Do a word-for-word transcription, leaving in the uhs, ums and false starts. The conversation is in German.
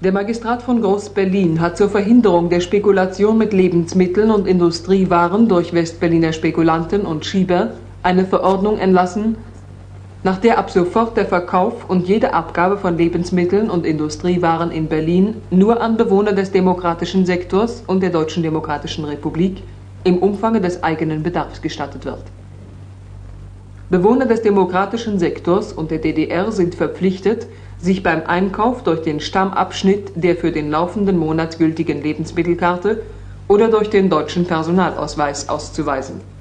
Der Magistrat von Groß-Berlin hat zur Verhinderung der Spekulation mit Lebensmitteln und Industriewaren durch Westberliner Spekulanten und Schieber eine Verordnung erlassen, nach der ab sofort der Verkauf und jede Abgabe von Lebensmitteln und Industriewaren in Berlin nur an Bewohner des demokratischen Sektors und der Deutschen Demokratischen Republik im Umfange des eigenen Bedarfs gestattet wird. Bewohner des demokratischen Sektors und der D D R sind verpflichtet, sich beim Einkauf durch den Stammabschnitt der für den laufenden Monat gültigen Lebensmittelkarte oder durch den deutschen Personalausweis auszuweisen.